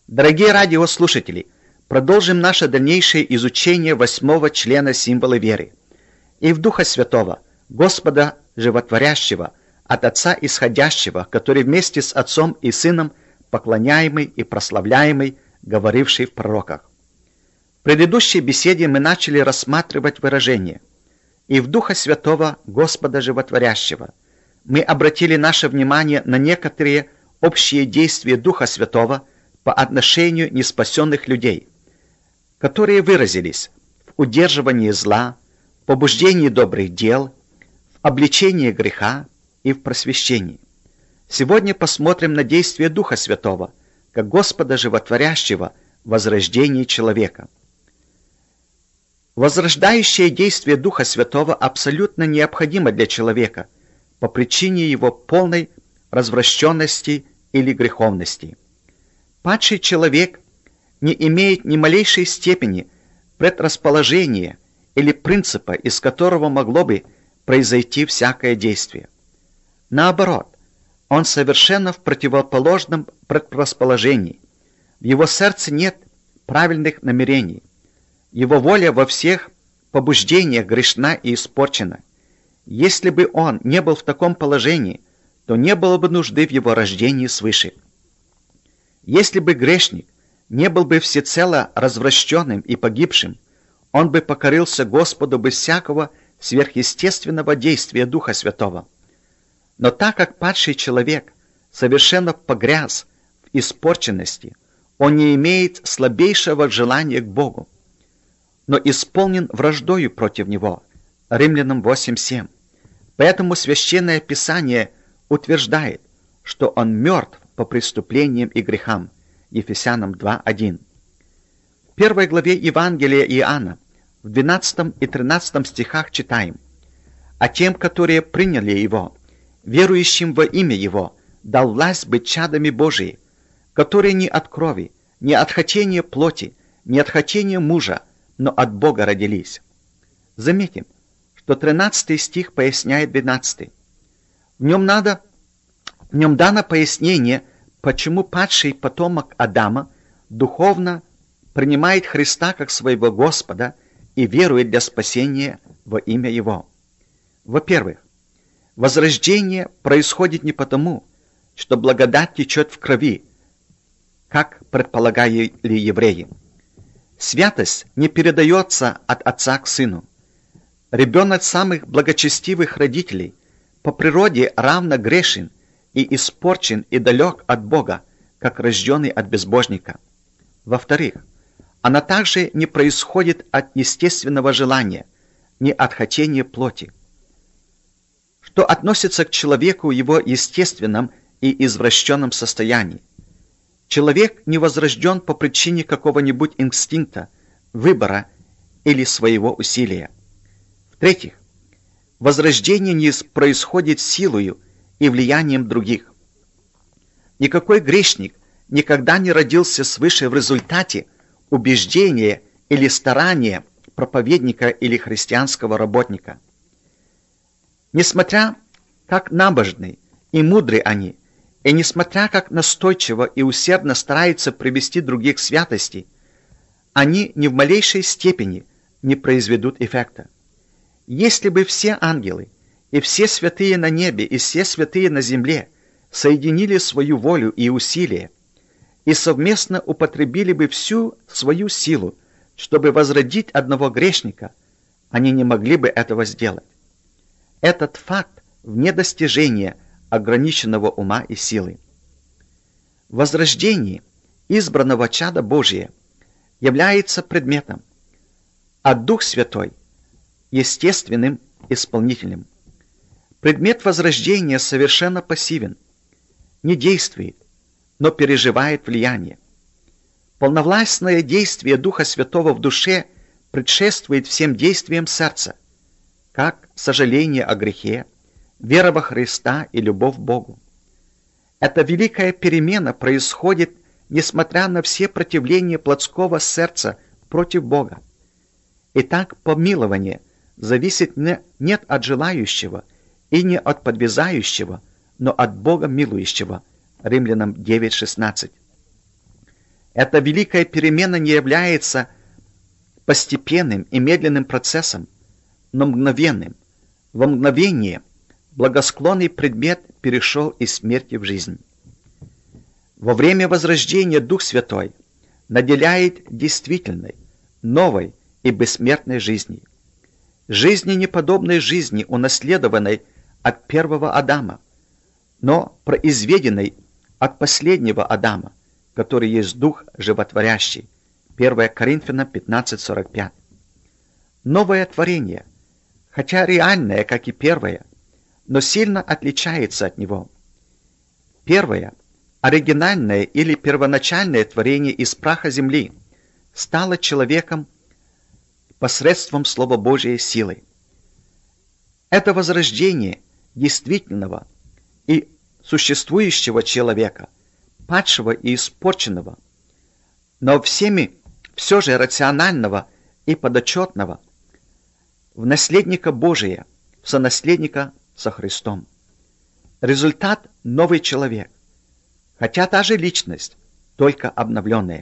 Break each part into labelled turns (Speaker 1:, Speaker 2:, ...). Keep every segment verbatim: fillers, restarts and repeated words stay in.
Speaker 1: Дорогие радиослушатели, продолжим наше дальнейшее изучение восьмого члена символа веры. И в Духа Святого, Господа Животворящего, от Отца Исходящего, который вместе с Отцом и Сыном поклоняемый и прославляемый, говоривший в пророках. В предыдущей беседе мы начали рассматривать выражение «и в Духа Святого, Господа Животворящего». Мы обратили наше внимание на некоторые общие действия Духа Святого по отношению неспасенных людей, которые выразились в удерживании зла, в побуждении добрых дел, в обличении греха и в просвещении. Сегодня посмотрим на действие Духа Святого, как Господа Животворящего в возрождении человека. Возрождающее действие Духа Святого абсолютно необходимо для человека по причине его полной развращенности или греховности. Падший человек не имеет ни малейшей степени предрасположения или принципа, из которого могло бы произойти всякое действие. Наоборот, он совершенно в противоположном предрасположении. В его сердце нет правильных намерений. Его воля во всех побуждениях грешна и испорчена. Если бы он не был в таком положении, то не было бы нужды в его рождении свыше. Если бы грешник не был бы всецело развращенным и погибшим, он бы покорился Господу без всякого сверхъестественного действия Духа Святого. Но так как падший человек совершенно погряз в испорченности, он не имеет слабейшего желания к Богу, но исполнен враждою против Него. Римлянам восемь семь. Поэтому Священное Писание утверждает, что он мертв по преступлениям и грехам. Ефесянам два один. В первой главе Евангелия Иоанна, в двенадцатом и тринадцатом стихах читаем: «А тем, которые приняли Его, верующим во имя Его, дал власть быть чадами Божией, которые не от крови, не от хотения плоти, не от хотения мужа, но от Бога родились». Заметим, что тринадцатый стих поясняет двенадцатый. В нем, надо, в нем дано пояснение, почему падший потомок Адама духовно принимает Христа как своего Господа и верует для спасения во имя Его. Во-первых, возрождение происходит не потому, что благодать течет в крови, как предполагали евреи. Святость не передается от отца к сыну. Ребенок самых благочестивых родителей по природе равно грешен и испорчен и далек от Бога, как рожденный от безбожника. Во-вторых, она также не происходит от естественного желания, не от хотения плоти. Что относится к человеку в его естественном и извращенном состоянии. Человек не возрожден по причине какого-нибудь инстинкта, выбора или своего усилия. В-третьих, возрождение не происходит силою и влиянием других. Никакой грешник никогда не родился свыше в результате убеждения или старания проповедника или христианского работника. Несмотря как набожны и мудры они, и несмотря как настойчиво и усердно стараются привести других к святости, они ни в малейшей степени не произведут эффекта. Если бы все ангелы и все святые на небе и все святые на земле соединили свою волю и усилия и совместно употребили бы всю свою силу, чтобы возродить одного грешника, они не могли бы этого сделать. Этот факт вне достижения ограниченного ума и силы. Возрождение избранного чада Божия является предметом, а Дух Святой – естественным исполнителем. Предмет возрождения совершенно пассивен, не действует, но переживает влияние. Полновластное действие Духа Святого в душе предшествует всем действиям сердца, как сожаление о грехе, вера во Христа и любовь к Богу. Эта великая перемена происходит, несмотря на все противления плотского сердца против Бога. Итак, помилование зависит не, нет от желающего и не от подвязающего, но от Бога милующего. Римлянам девять шестнадцать. Эта великая перемена не является постепенным и медленным процессом, но мгновенным. Во мгновение благосклонный предмет перешел из смерти в жизнь. Во время возрождения Дух Святой наделяет действительной, новой и бессмертной жизнью. Жизни неподобной жизни, унаследованной от первого Адама, но произведенной от последнего Адама, который есть Дух животворящий. первое Коринфянам пятнадцать сорок пять. Новое творение, хотя реальное, как и первое, но сильно отличается от него. Первое, оригинальное или первоначальное творение из праха земли, стало человеком посредством Слова Божьей силы. Это возрождение действительного и существующего человека, падшего и испорченного, но всеми все же рационального и подотчетного, в наследника Божия, в сонаследника со Христом. Результат – новый человек, хотя та же личность, только обновленная.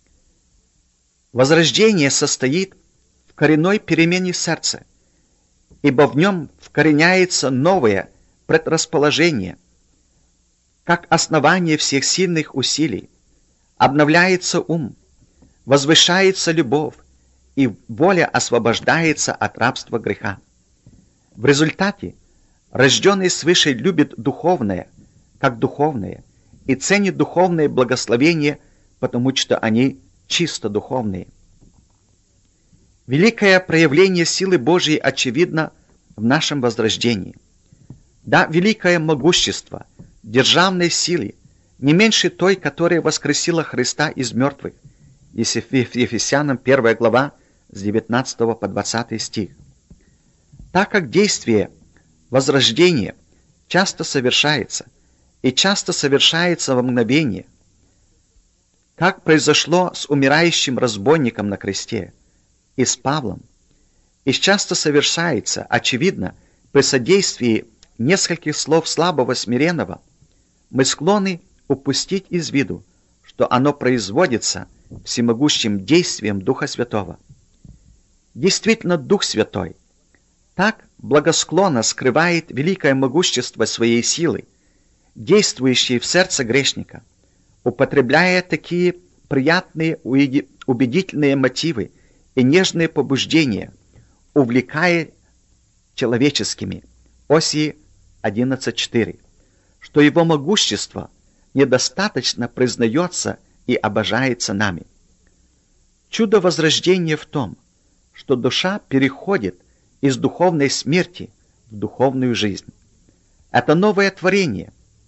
Speaker 1: Возрождение состоит в коренной перемене сердца, ибо в нем вкореняется новое предрасположение, как основание всех сильных усилий, обновляется ум, возвышается любовь, и воля освобождается от рабства греха. В результате рожденный свыше любит духовное, как духовное, и ценит духовные благословения, потому что они чисто духовные. Великое проявление силы Божьей очевидно в нашем возрождении. Да, великое могущество державной силы, не меньше той, которая воскресила Христа из мертвых, Ефесянам первая глава с девятнадцатого по двадцатый стих. Так как действие возрождения часто совершается, и часто совершается во мгновение, как произошло с умирающим разбойником на кресте и с Павлом, и часто совершается, очевидно, при содействии нескольких слов слабого смиренного, мы склонны упустить из виду, что оно производится всемогущим действием Духа Святого. Действительно, Дух Святой так благосклонно скрывает великое могущество своей силы, действующей в сердце грешника, употребляя такие приятные, убедительные мотивы и нежные побуждения, увлекая человеческими, Осии одиннадцать четыре, что его могущество недостаточно признается и обожается нами. Чудо возрождения в том, что душа переходит из духовной смерти в духовную жизнь. Это новое творение.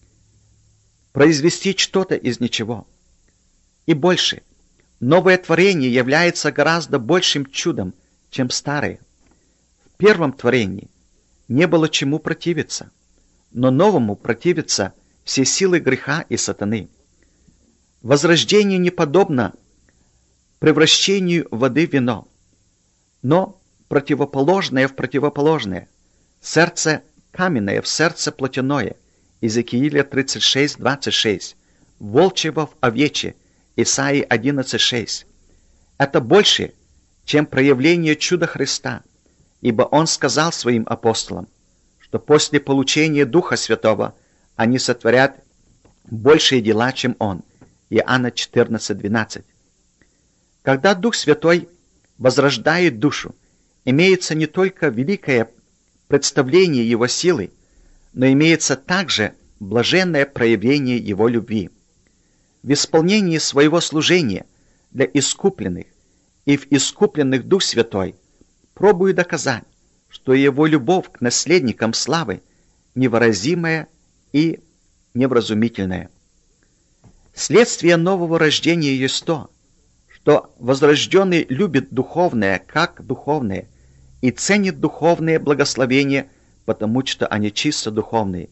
Speaker 1: Произвести что-то из ничего. И больше. Новое творение является гораздо большим чудом, чем старое. В первом творении не было чему противиться, но новому противятся все силы греха и сатаны. Возрождение не подобно превращению воды в вино, но противоположное в противоположное, сердце каменное в сердце плотяное, Иезекииля тридцать шесть двадцать шесть, волчьего в овечье, Исаии одиннадцать шесть. Это больше, чем проявление чуда Христа, ибо Он сказал своим апостолам, что после получения Духа Святого они сотворят большие дела, чем Он. Иоанна четырнадцать двенадцать. Когда Дух Святой возрождает душу, имеется не только великое представление Его силы, но имеется также блаженное проявление Его любви. В исполнении своего служения для искупленных и в искупленных Дух Святой пробует доказать, что Его любовь к наследникам славы невыразимая и невразумительная. Следствие нового рождения есть то, что возрожденный любит духовное как духовное и ценит духовные благословения, потому что они чисто духовные.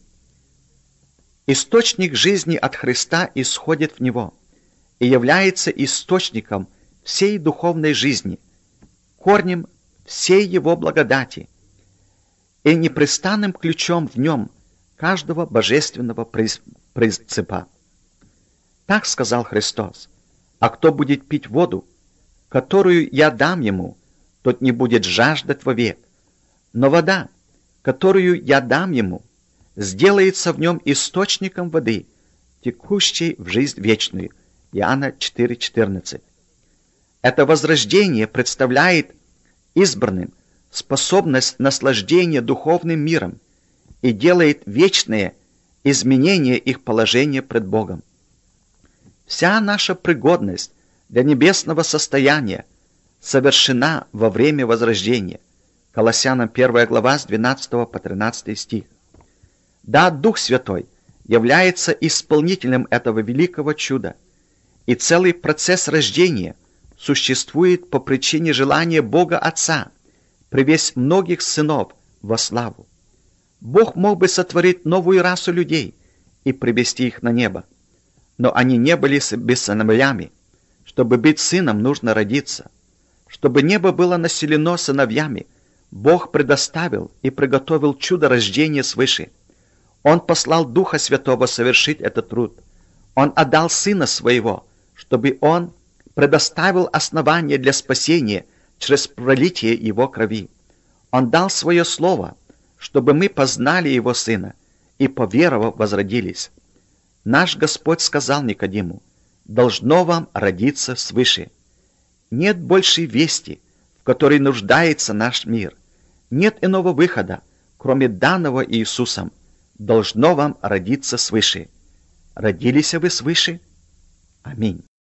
Speaker 1: Источник жизни от Христа исходит в Него и является источником всей духовной жизни, корнем всей Его благодати и непрестанным ключом в Нем каждого божественного принципа. Так сказал Христос: А кто будет пить воду, которую я дам ему, тот не будет жаждать вовек. Но вода, которую я дам ему, сделается в нем источником воды, текущей в жизнь вечную. Иоанна четыре четырнадцать. Это возрождение представляет избранным способность наслаждения духовным миром и делает вечное изменение их положения пред Богом. Вся наша пригодность для небесного состояния совершена во время возрождения. Колоссянам первая глава с двенадцатого по тринадцатый стих. Да, Дух Святой является исполнителем этого великого чуда, и целый процесс рождения существует по причине желания Бога Отца привести многих сынов во славу. Бог мог бы сотворить новую расу людей и привести их на небо, но они не были бы сыновьями. Чтобы быть сыном, нужно родиться. Чтобы небо было населено сыновьями, Бог предоставил и приготовил чудо рождения свыше. Он послал Духа Святого совершить этот труд. Он отдал Сына Своего, чтобы Он предоставил основание для спасения через пролитие Его крови. Он дал Свое Слово, чтобы мы познали Его Сына и, поверовав, возродились. Наш Господь сказал Никодиму: «Должно вам родиться свыше». Нет большей вести, в которой нуждается наш мир. Нет иного выхода, кроме данного Иисусом. Должно вам родиться свыше. Родились вы свыше? Аминь.